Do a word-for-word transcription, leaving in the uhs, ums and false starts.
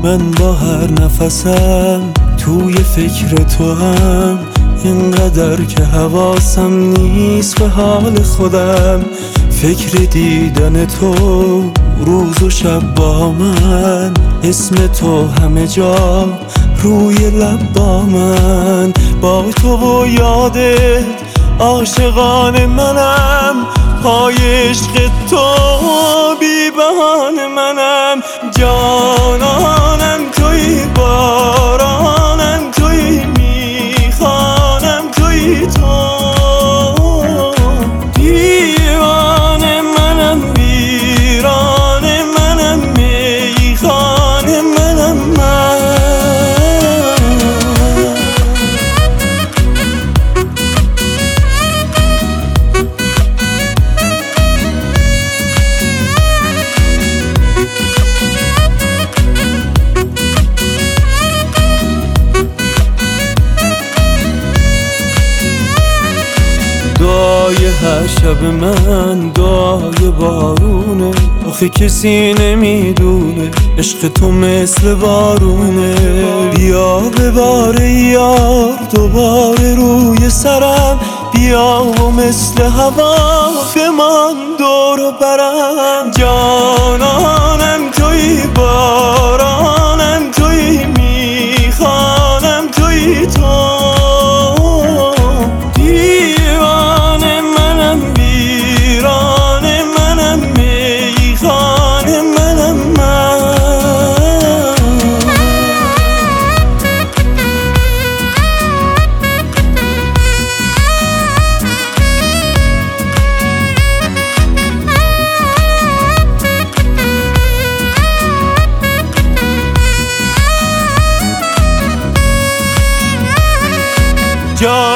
من با هر نفسم توی فکر تو هم، اینقدر که حواسم نیست به حال خودم. فکر دیدن تو روز و شب با من، اسم تو همه جا روی لب با من. با تو و یادت عاشقان منم، پای عشق تو بی بهانه منم. جانانم توی، بارانم توی، میخوانم توی تو. دیوانه منم، ویرانه منم، میخانه منم من. دعای هر شب من دعای بارونه، آخه کسی نمیدونه عشق تو مثل بارونه. بیا بباره یار دوباره روی سرم، بیا و مثل هوا بمان دور و برم. جانانم توی، بارانم توی، میخوانم توی تو. جا